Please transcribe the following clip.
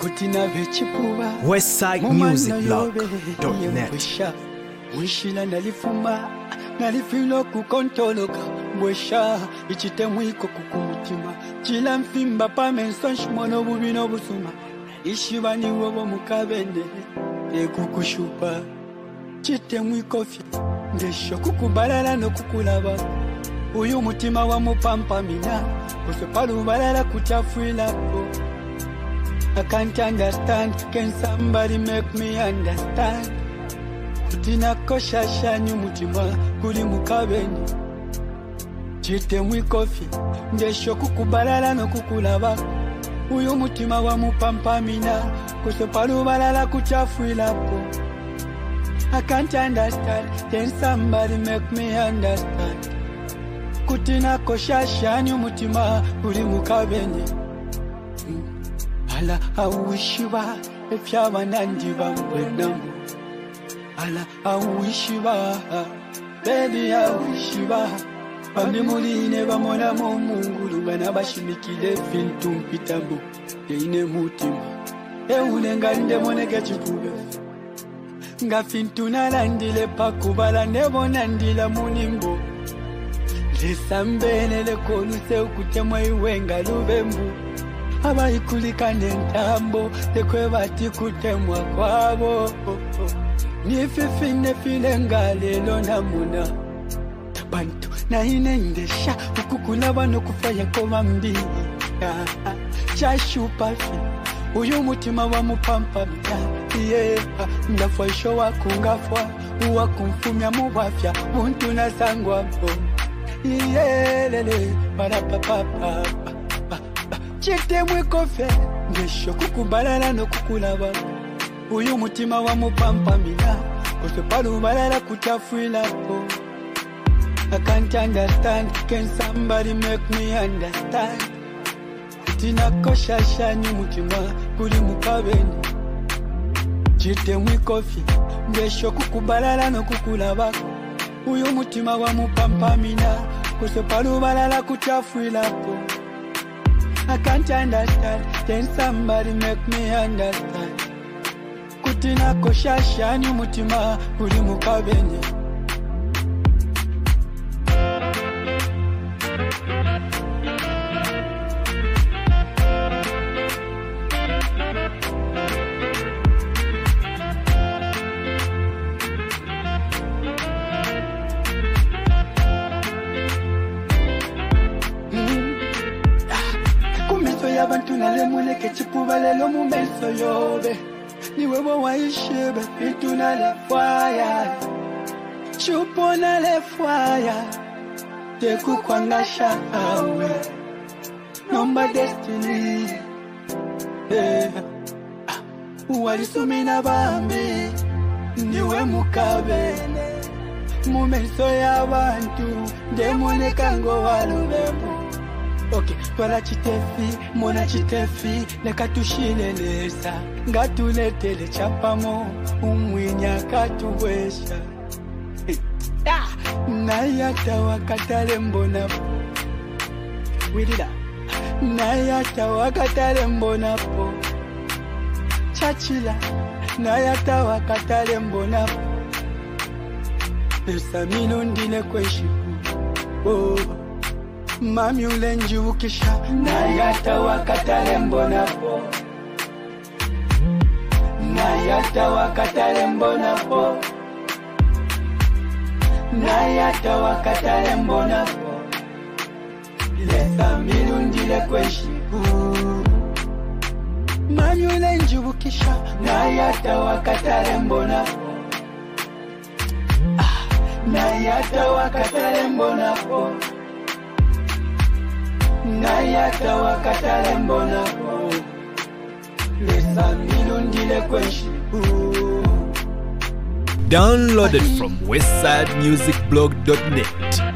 westsidemusicblog.net. Wishila nalifuma nalifilo kukontoloka mwesha ichite mwiko kukumutima chila mfimba pamenso shimono bubino busuma ishibani wobo mukabende ekukushupa chite mwiko fi ndesho kukubalala no kukulaba uyu mutima wa mupampa mina kusepalu balala kuchafuilako. I can't understand, can somebody make me understand? Kutina kosha shanyu mutima kuli mukabeni chite mwikofi ndesho kukubalala no kukulaba uyu mutima wa mupampamina kusepalu balala kuchafuilako. I can't understand, can somebody make me understand? Kutina kosha shanyu mutima kuli mukabeni ala awishiba efyaba nandiba mwenamu ala awishiba baby awishiba bambi muline bamona mu mungulu bana bashimikile fintu mpitabu ine mutima eunenga ndemoneke chikube nga fintu nalandile pakubala nebona ndila munimbo lesambene lekoluse ukutemwa iwenga lubembu abayikulikane ntambo lekwe bati kutemwa kwabo nififine file ngalelo namuna bantu na inendesha ukukulaba no kufaya koma mbi chashupafi uyu mutima wa mupampa mta ndafasho wakungafwa uwakumfumya mubafya muntu nasangwa mpo lele parapapapa chite mwikofe ngesho kukubalala no kukulaba uyu mutima wa mupampa mina kusepalu balala kuchafuilako. I can't understand, can somebody make me understand? Kutina kosha shanyu mutima kuli mukabeni chite mwikofi ngesho kukubalala no kukulaba uyu mutima wa mupampa mina kusepalu balala kuchafuilako. I can't understand, can somebody make me understand? Kutina kosha shanyu mutima kuli mukabeni abantu nalemuleke chipubalelo mumeso yobe niwewe waishebe ituna lefwaya chupona lefwaya tekukwangasha awe nomba destiny walisumina bambi niwe mukabene mumeso y'abantu ndemuleka ngo walubemu. Okay, twala chitefi, mona chitefi, neka tushileleza ngatuletele chapamo, umwinya katuwesha nayata wakatale mbonapo wirida nayata wakatale mbonapo chachila nayata wakatale mbonapo pesa minundile kweshiku mami ulenjukisha nayata wakatale mbonapo nayata wakatale mbonapo nayata wakatale mbonapo lesa milundile kweshiku mami ulenjukisha nayata wakatale mbonapo nayata wakatale mbonapo nayata wakatale mbonapo lesa milundile kweshiku. Downloaded from westsidemusicblog.net.